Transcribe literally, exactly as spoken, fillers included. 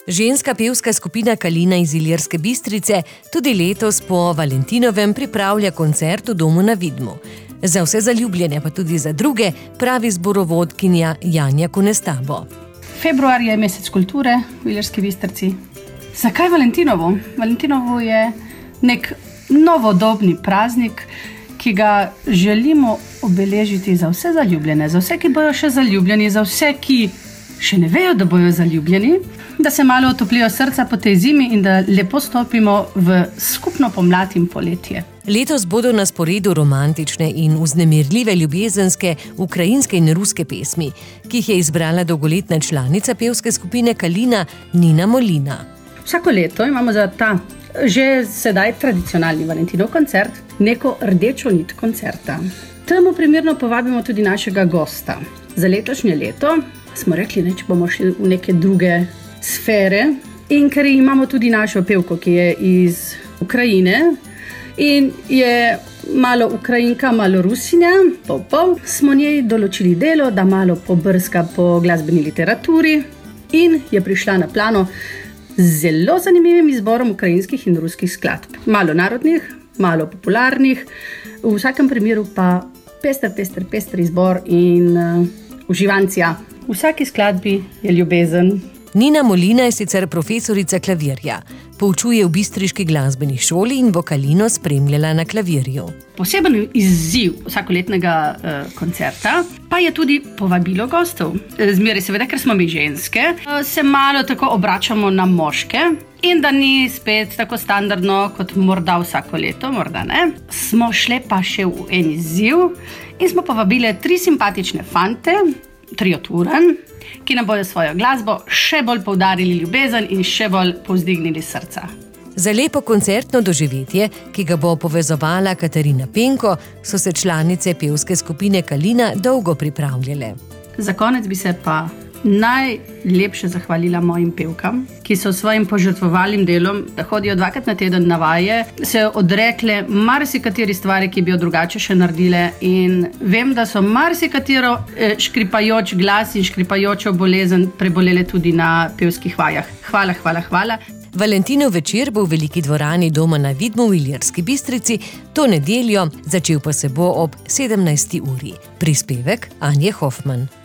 Ženska pevska skupina Kalina iz Ilirske Bistrice tudi letos po Valentinovem pripravlja koncert v Domu na Vidmu. Za vse zaljubljene, pa tudi za druge, pravi zborovodkinja Janja Konestabo. Februar je mesec kulture v Ilirski Bistrici. Zakaj Valentinovo? Valentinovo je nek novodobni praznik, ki ga želimo obeležiti za vse zaljubljene, za vse, ki bojo še zaljubljeni, za vse, ki še ne vejo, da bojo zaljubljeni, da se malo otoplijo srca po tej zimi in da lepo stopimo v skupno pomlad in poletje. Letos bodo na sporedu romantične in vznemirljive ljubezenske ukrajinske in ruske pesmi, ki jih je izbrala dolgoletna članica pevske skupine Kalina Nina Molina. Vsako leto imamo za ta že sedaj tradicionalni Valentinov koncert neko rdečo nit koncerta. Temu primerno povabimo tudi našega gosta. Za letošnje leto smo rekli, ne, če bomo šli v neke druge sfere, in ker imamo tudi našo pevko, ki je iz Ukrajine in je malo Ukrajinka, malo Rusinja, pol pol, smo njej določili delo, da malo pobrska po glasbeni literaturi in je prišla na plano z zelo zanimivim izborom ukrajinskih in ruskih skladb. Malo narodnih, malo popularnih, v vsakem primeru pa pester, pester, pester izbor in uh, uživancija. V vsaki skladbi je ljubezen. Nina Molina je sicer profesorica klavirja. Poučuje v bistriški glasbeni šoli in bo Kalino spremljala na klavirju. Poseben izziv vsakoletnega uh, koncerta pa je tudi povabilo gostov. Zmeraj seveda, ker smo mi ženske, uh, se malo tako obračamo na moške in da ni spet tako standardno kot morda vsako leto, morda ne. Smo šle pa še v en izziv in smo povabile tri simpatične fante, trioturen, ki nam bojo svojo glasbo še bolj poudarili ljubezen in še bolj povzdignili srca. Za lepo koncertno doživetje, ki ga bo povezovala Katarina Penko, so se članice pevske skupine Kalina dolgo pripravljale. Za konec bi se pa najlepše zahvalila mojim pevkam, ki so svojim požrtvovalnim delom, da hodijo dvakrat na teden na vaje, se odrekle marsikateri stvari, ki bi jo drugače še naredile, in vem, da so marsikatero škripajoč glas in škripajočo bolezen prebolele tudi na pevskih vajah. Hvala, hvala, hvala. Valentinov večer bo v veliki dvorani Doma na Vidmu v Ilirski Bistrici to nedeljo, začel pa se bo ob sedemnajsti uri. Prispevek Anje Hofman.